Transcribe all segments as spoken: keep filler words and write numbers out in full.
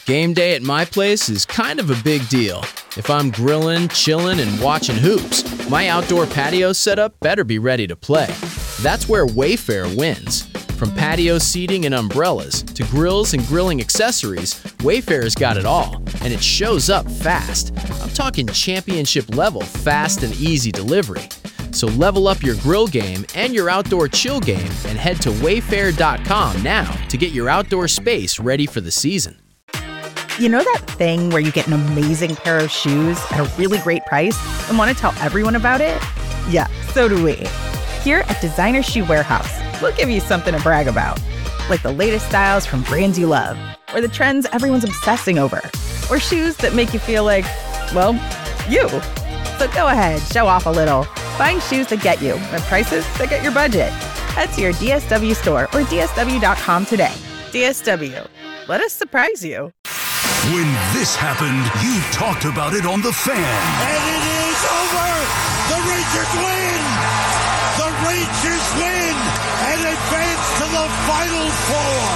Game day at my place is kind of a big deal. If I'm grilling, chilling, and watching hoops, my outdoor patio setup better be ready to play. That's where Wayfair wins. From patio seating and umbrellas to grills and grilling accessories, Wayfair's got it all, and it shows up fast. I'm talking championship level fast and easy delivery. So level up your grill game and your outdoor chill game and head to wayfair dot com now to get your outdoor space ready for the season. You know that thing where you get an amazing pair of shoes at a really great price and want to tell everyone about it? Yeah, so do we. Here at Designer Shoe Warehouse, we'll give you something to brag about. Like the latest styles from brands you love, or the trends everyone's obsessing over, or shoes that make you feel like, well, you. So go ahead, show off a little. Find shoes that get you at prices that get your budget. Head to your D S W store or D S W dot com today. D S W, let us surprise you. When this happened, you talked about it on The Fan. And it is over! The Rangers win! The Rangers win and advance to the Final Four!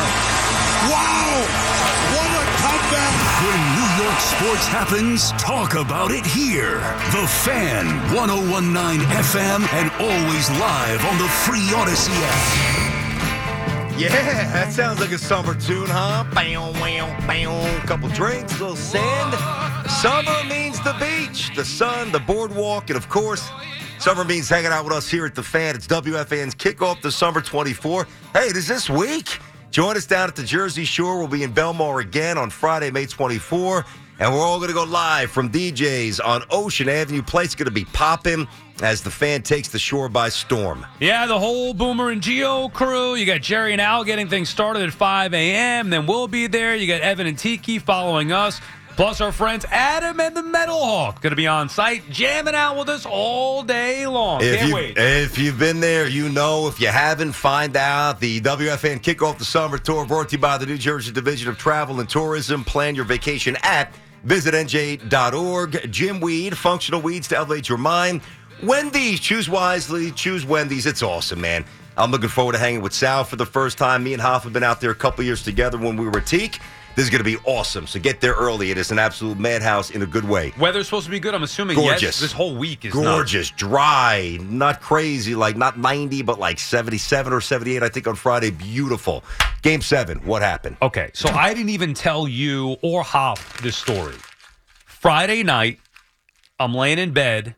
Wow! What a comeback! When New York sports happens, talk about it here. The Fan, one oh one point nine F M, and always live on the free Odyssey app. Yeah, that sounds like a summer tune, huh? Bow, wow, bow. Couple drinks, a little sand. Summer means the beach, the sun, the boardwalk, and of course, summer means hanging out with us here at The Fan. It's W F An's kickoff to Summer twenty-four. Hey, it is this week. Join us down at the Jersey Shore. We'll be in Belmar again on Friday, May twenty-fourth. And we're all going to go live from D J's on Ocean Avenue. Place going to be popping as The Fan takes the shore by storm. Yeah, the whole Boomer and Geo crew. You got Jerry and Al getting things started at five a.m. Then we'll be there. You got Evan and Tiki following us. Plus our friends Adam and the Metal Hawk going to be on site jamming out with us all day long. If Can't you, wait. If you've been there, you know. If you haven't, find out. The W F N Kickoff the Summer Tour brought to you by the New Jersey Division of Travel and Tourism. Plan your vacation at visit N J dot org. Jim Weed, functional weeds to elevate your mind. Wendy's, choose wisely, choose Wendy's. It's awesome, man. I'm looking forward to hanging with Sal for the first time. Me and Hoff have been out there a couple years together when we were at Teak. This is going to be awesome, so get there early. It is an absolute madhouse in a good way. Weather's supposed to be good, I'm assuming. Gorgeous. Yes, this whole week is Gorgeous, nuts. Dry, not crazy, like not ninety, but like seventy-seven or seventy-eight, I think, on Friday. Beautiful. Game seven, what happened? Okay, so I didn't even tell you or Hop this story. Friday night, I'm laying in bed,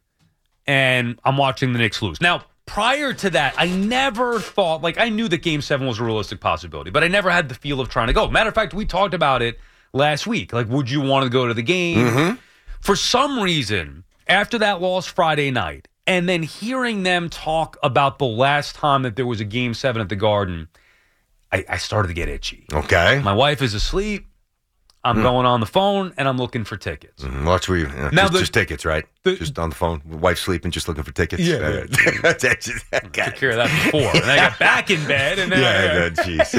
and I'm watching the Knicks lose. Now, prior to that, I never thought, like, I knew that Game seven was a realistic possibility, but I never had the feel of trying to go. Matter of fact, we talked about it last week. Like, would you want to go to the game? Mm-hmm. For some reason, after that loss Friday night, and then hearing them talk about the last time that there was a Game seven at the Garden, I, I started to get itchy. Okay. My wife is asleep. I'm mm. going on the phone, and I'm looking for tickets. Mm, watch where you, uh, now just, the, just tickets, right? The, just on the phone. Wife sleeping, just looking for tickets. Yeah. Uh, yeah. Took care of that before. And I got back in bed. And then yeah, jeez.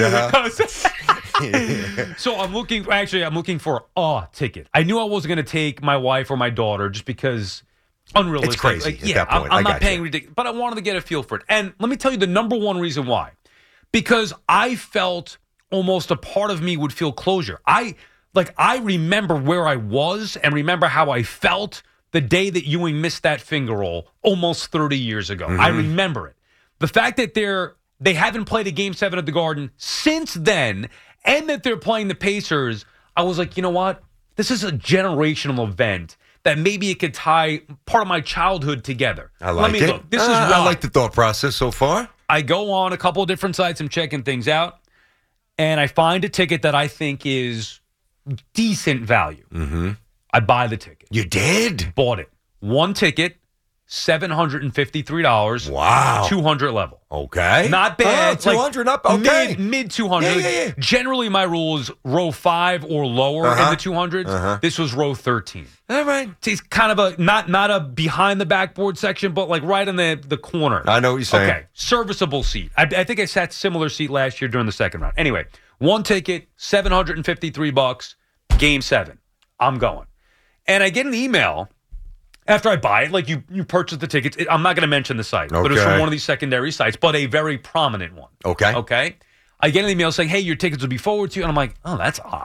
Uh-huh. So I'm looking, actually, I'm looking for a ticket. I knew I wasn't going to take my wife or my daughter just because unrealistic. It's crazy like, at yeah, that point. I'm, I'm I not paying you. ridiculous, but I wanted to get a feel for it. And let me tell you the number one reason why. Because I felt almost a part of me would feel closure. I... Like, I remember where I was and remember how I felt the day that Ewing missed that finger roll almost thirty years ago. Mm-hmm. I remember it. The fact that they're, they haven't played a Game seven at the Garden since then, and that they're playing the Pacers, I was like, you know what? This is a generational event that maybe it could tie part of my childhood together. I like Let me it. Look. This uh, is why. I like the thought process so far. I go on a couple of different sites and checking things out, and I find a ticket that I think is decent value. Mm-hmm. I buy the ticket. You did? Bought it. One ticket, seven hundred fifty-three dollars. Wow. two hundred level. Okay. Not bad. Oh, two hundred like up? Okay. Mid, mid two hundred. Yeah, yeah, yeah. Generally, my rule is row five or lower uh-huh. in the two hundreds. Uh-huh. This was row thirteen. All right. It's kind of a, not not a behind the backboard section, but like right in the, the corner. I know what you're saying. Okay. Serviceable seat. I, I think I sat similar seat last year during the second round. Anyway, one ticket, seven hundred fifty-three bucks. Game seven. I'm going. And I get an email after I buy it. Like, you, you purchase the tickets. It, I'm not going to mention the site, okay. but it's from one of these secondary sites, but a very prominent one. Okay. Okay. I get an email saying, hey, your tickets will be forwarded to you. And I'm like, oh, that's odd.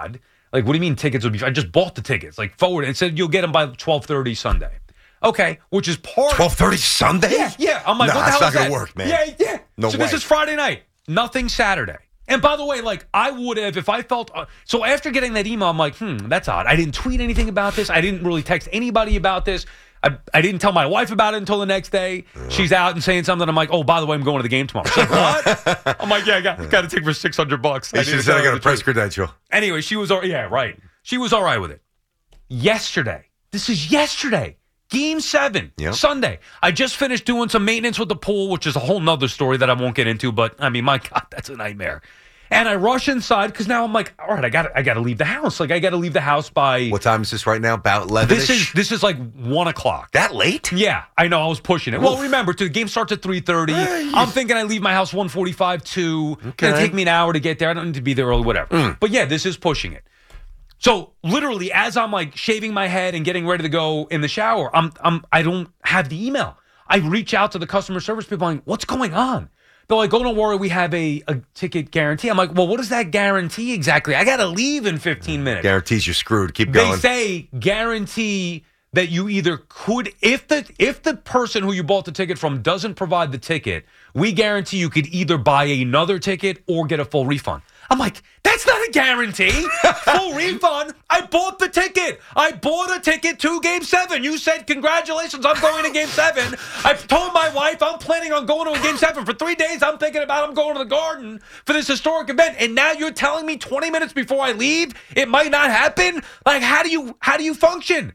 Like, what do you mean tickets would be? I just bought the tickets. Like, forward and said you'll get them by twelve thirty Sunday. Okay, which is part twelve thirty Sunday? Yeah, yeah. I'm like, no, what the hell that's is not that? gonna work, man. Yeah, yeah. No so way. this is Friday night. Nothing Saturday. And by the way, like, I would have, if I felt, uh, so after getting that email, I'm like, hmm, that's odd. I didn't tweet anything about this. I didn't really text anybody about this. I, I didn't tell my wife about it until the next day. Uh. She's out and saying something. I'm like, oh, by the way, I'm going to the game tomorrow. She's like, what? I'm like, yeah, I got, got to take for six hundred bucks. She should have said I got a press credential. Anyway, she was, all, yeah, right. She was all right with it. Yesterday, this is yesterday. Game seven, yep. Sunday. I just finished doing some maintenance with the pool, which is a whole nother story that I won't get into, but I mean, my God, that's a nightmare. And I rush inside because now I'm like, all right, I got I got to leave the house. Like, I got to leave the house by. What time is this right now? About eleven. This is this is like one o'clock. That late? Yeah, I know. I was pushing it. Oof. Well, remember, too, the game starts at three thirty. Hey. I'm thinking I leave my house one forty-five, two. Okay. It's gonna take me an hour to get there. I don't need to be there early, whatever. Mm. But yeah, this is pushing it. So literally, as I'm like shaving my head and getting ready to go in the shower, I'm I'm I don't have the email. I reach out to the customer service people. I'm like, what's going on? They're like, oh, don't worry, we have a, a ticket guarantee. I'm like, well, what does that guarantee exactly? I got to leave in fifteen minutes. Guarantees you're screwed. Keep going. They say guarantee that you either could, if the if the person who you bought the ticket from doesn't provide the ticket, we guarantee you could either buy another ticket or get a full refund. I'm like, that's not a guarantee. Full refund. I bought the ticket. I bought a ticket to Game seven. You said, congratulations, I'm going to Game seven. I told my wife I'm planning on going to a Game seven. For three days, I'm thinking about I'm going to the Garden for this historic event. And now you're telling me twenty minutes before I leave it might not happen? Like, how do you how do you function?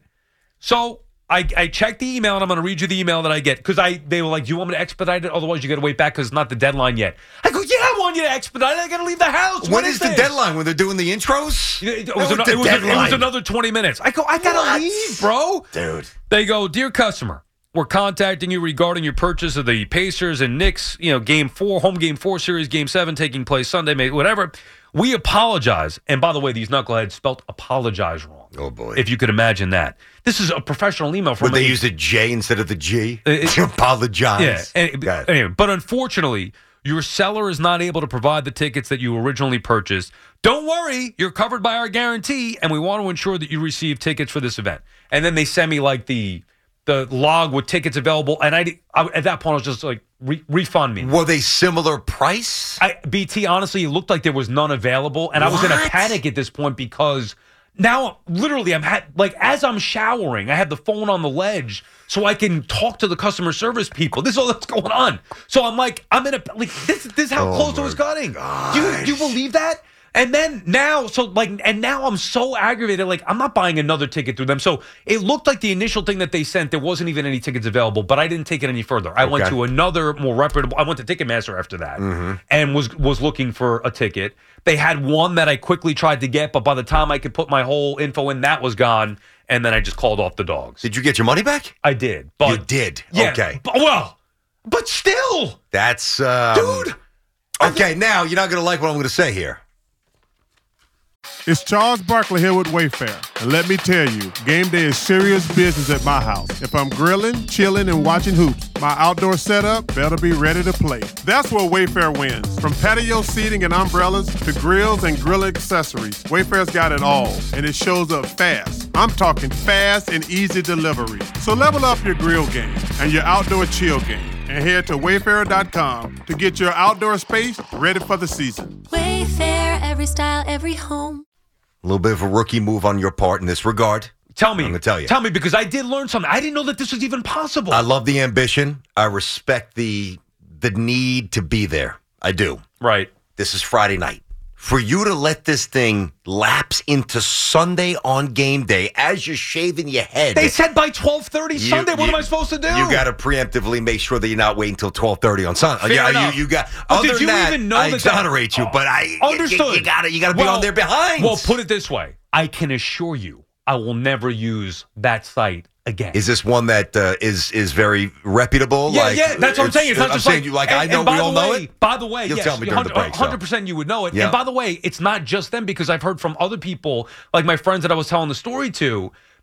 So I, I checked the email, and I'm going to read you the email that I get. Because I they were like, do you want me to expedite it? Otherwise, you got to wait back because it's not the deadline yet. I go, yeah, I want you to expedite it. I got to leave the house. When what is, is the this? deadline? When they're doing the intros? It, it, was, an, it, was, a, it was another twenty minutes. I go, I got to leave, bro. Dude. They go, dear customer, we're contacting you regarding your purchase of the Pacers and Knicks, you know, game four, home game four series, game seven taking place Sunday, May, whatever. We apologize. And by the way, these knuckleheads spelled apologize wrong. Oh, boy. If you could imagine that. This is a professional email from Would they a, use a J instead of the G? It, apologize. Yeah. And, anyway, but unfortunately, your seller is not able to provide the tickets that you originally purchased. Don't worry. You're covered by our guarantee, and we want to ensure that you receive tickets for this event. And then they send me, like, the the log with tickets available. And I, I at that point, I was just like, Re- refund me. Were they similar price? I, B T, honestly, it looked like there was none available. And what? I was in a panic at this point because now, literally, I'm ha- like, as I'm showering, I have the phone on the ledge so I can talk to the customer service people. This is all that's going on. So I'm like, I'm in a, like, this, this is how oh close it was cutting. Do you, do you believe that? And then now, so like, and now I'm so aggravated. Like, I'm not buying another ticket through them. So it looked like the initial thing that they sent, there wasn't even any tickets available, but I didn't take it any further. I okay. went to another more reputable, I went to Ticketmaster after that mm-hmm. and was, was looking for a ticket. They had one that I quickly tried to get, but by the time I could put my whole info in, that was gone. And then I just called off the dogs. Did you get your money back? I did. But, you did? Yeah, okay. But, well, but still. That's, um, dude. Okay, now you're not going to like what I'm going to say here. It's Charles Barkley here with Wayfair. And let me tell you, game day is serious business at my house. If I'm grilling, chilling, and watching hoops, my outdoor setup better be ready to play. That's where Wayfair wins. From patio seating and umbrellas to grills and grill accessories, Wayfair's got it all, and it shows up fast. I'm talking fast and easy delivery. So level up your grill game and your outdoor chill game, and head to wayfair dot com to get your outdoor space ready for the season. Wayfair, every style, every home. A little bit of a rookie move on your part in this regard. Tell me. I'm going to tell you. Tell me, because I did learn something. I didn't know that this was even possible. I love the ambition. I respect the the need to be there. I do. Right. This is Friday night. For you to let this thing lapse into Sunday on game day as you're shaving your head. They said by twelve thirty you, Sunday. What you, am I supposed to do? You got to preemptively make sure that you're not waiting until twelve thirty on Sunday. Fair yeah, you, you got. But other did you than that, even know I that exonerate that, you, but I understood. You, you got to you got to be well, on their behind. Well, put it this way: I can assure you, I will never use that site again. Is this one that uh, is is very reputable? Yeah, like, yeah, that's what I'm saying. It's not I'm just saying like, you, like and, I know we all way, know it. By the way, you'll yes, tell me during the break. one hundred percent you would know it. Yeah. And by the way, it's not just them, because I've heard from other people, like my friends that I was telling the story to,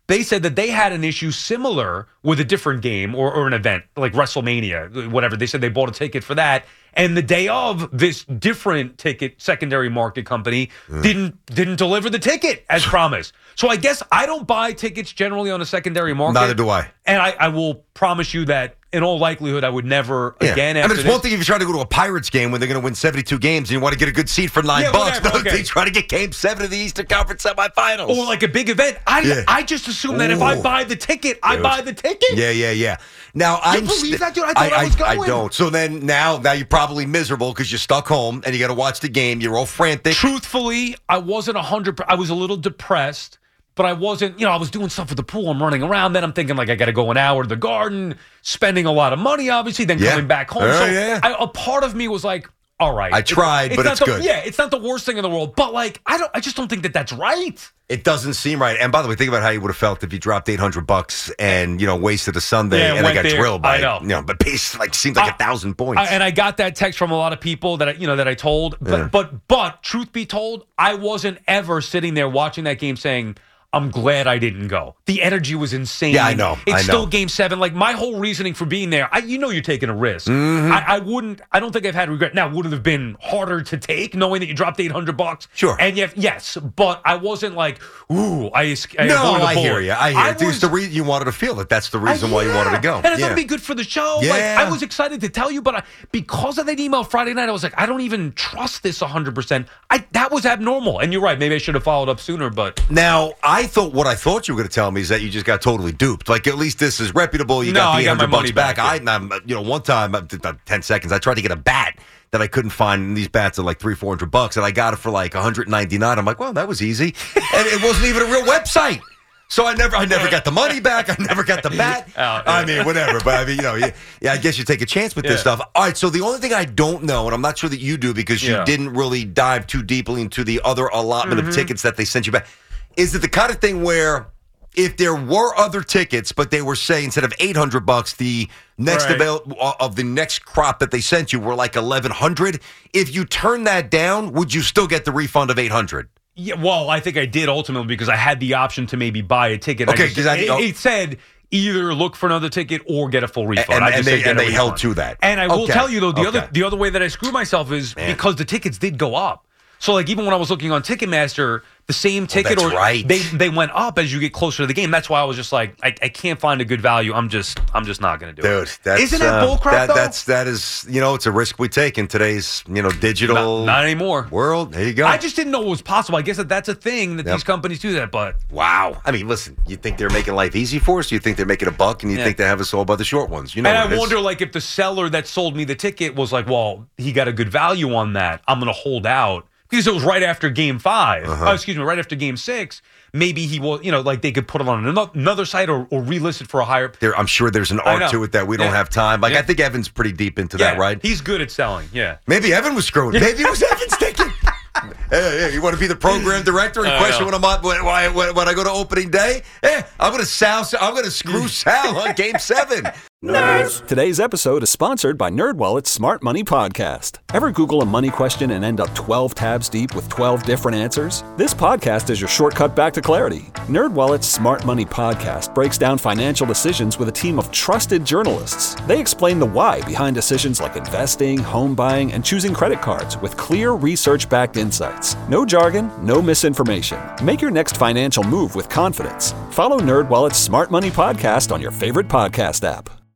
they said that they had an issue similar with a different game or, or an event like WrestleMania, whatever. They said they bought a ticket for that. And the day of, this different ticket secondary market company mm. didn't didn't deliver the ticket as promised. So I guess I don't buy tickets generally on a secondary market. Neither do I. And I, I will promise you that in all likelihood I would never yeah. again. I After mean, it's this. one thing if you try to go to a Pirates game when they're going to win seventy-two games and you want to get a good seat for nine yeah, bucks. whatever, No, okay. they try to get Game Seven of the Eastern Conference semifinals Or like a big event. I yeah. I just assume that if I buy the ticket, I buy the ticket. Yeah, yeah, yeah. Now I believe st- that, dude? I thought I, I was going. I don't. So then now, now you're probably miserable because you're stuck home and you got to watch the game. You're all frantic. Truthfully, I wasn't a hundred. I was a little depressed, but I wasn't. You know, I was doing stuff with the pool. I'm running around. Then I'm thinking like I got to go an hour to the garden, spending a lot of money, obviously. Then Yeah. coming back home. Oh, so yeah. I, a part of me was like, all right, I tried, it's but not it's the, good. Yeah, it's not the worst thing in the world, but like I don't. I just don't think that that's right. It doesn't seem right. And by the way, think about how you would have felt if you dropped eight hundred bucks and, you know, wasted a Sunday Yeah, and I went got there. drilled by I know. You know, but pace like seemed like I- a thousand points. I, and I got that text from a lot of people that I, you know that I told, but Yeah. but but truth be told, I wasn't ever sitting there watching that game saying, I'm glad I didn't go. The energy was insane. Yeah, I know. It's I know. still game seven. Like my whole reasoning for being there, I, you know, you're taking a risk. Mm-hmm. I, I wouldn't. I don't think I've had regret. Now, would it have been harder to take knowing that you dropped eight hundred bucks? Sure. And yet, yes, but I wasn't like, ooh, I. I no, avoided a I bullet. hear you. I hear you. It's was- the reason you wanted to feel it. That's the reason why you yeah. wanted to go. And it's yeah. gonna be good for the show. Yeah. Like I was excited to tell you, but I, because of that email Friday night, I was like, I don't even trust this one hundred percent. I that was abnormal. And you're right. Maybe I should have followed up sooner. But Now, I thought what I thought you were going to tell me is that you just got totally duped. Like, at least this is reputable. You No, got the I eight got my hundred bucks money back. back, I, I'm, you know, one time, about ten seconds, I tried to get a bat that I couldn't find. And these bats are like three, four hundred bucks, and I got it for like one hundred ninety-nine. I'm like, well, that was easy, and it wasn't even a real website. So I never, I never got the money back. I never got the bat. Oh, yeah. I mean, whatever. But I mean, you know, yeah, yeah, I guess you take a chance with Yeah. this stuff. All right. So the only thing I don't know, and I'm not sure that you do because you Yeah. didn't really dive too deeply into the other allotment Mm-hmm. of tickets that they sent you back, is it the kind of thing where if there were other tickets, but they were saying instead of eight hundred bucks, the next Right. avail- of the next crop that they sent you were like eleven hundred. If you turn that down, would you still get the refund of eight hundred? yeah, well, I think I did ultimately because I had the option to maybe buy a ticket. Okay, I just, 'cause I- it, oh. it said either look for another ticket or get a full refund. And- I and just they- said get and a they held refund. to that. And I will Okay. tell you though, the Okay. other the other way that I screw myself is because the tickets did go up. So like even when I was looking on Ticketmaster, the same ticket that's or right. they they went up as you get closer to the game. That's why I was just like, I, I can't find a good value. I'm just I'm just not going to do Dude, it. that's, Isn't that uh, bullcrap that, though? That's that is you know it's a risk we take in today's you know digital not, not anymore. world. There you go. I just didn't know it was possible. I guess that that's a thing that Yep. these companies do that, but wow. I mean, listen. You think they're making life easy for us? You think they're making a buck, and you Yeah. think they have us all by the short ones? You know. and what I it is. wonder, like, if the seller that sold me the ticket was like, "Well, he got a good value on that. I'm going to hold out because it was right after Game Five. Uh-huh. Oh, excuse me, right after Game Six. Maybe he will, you know, like they could put it on ano- another site or, or relist it for a higher. There, I'm sure there's an I art know. to it that we don't Yeah. have time. Like Yeah. I think Evan's pretty deep into Yeah, that, right? He's good at selling. Yeah. Maybe Evan was screwing. Maybe it was Evan's ticket. Hey, hey, you want to be the program director and I question know. when I'm on, when, when, I- when, when I go to opening day? Eh, I'm gonna Sal. I'm gonna screw Sal on Game Seven. Today's episode is sponsored by NerdWallet's Smart Money Podcast. Ever Google a money question and end up twelve tabs deep with twelve different answers? This podcast is your shortcut back to clarity. NerdWallet's Smart Money Podcast breaks down financial decisions with a team of trusted journalists. They explain the why behind decisions like investing, home buying, and choosing credit cards with clear research-backed insights. No jargon, no misinformation. Make your next financial move with confidence. Follow NerdWallet's Smart Money Podcast on your favorite podcast app.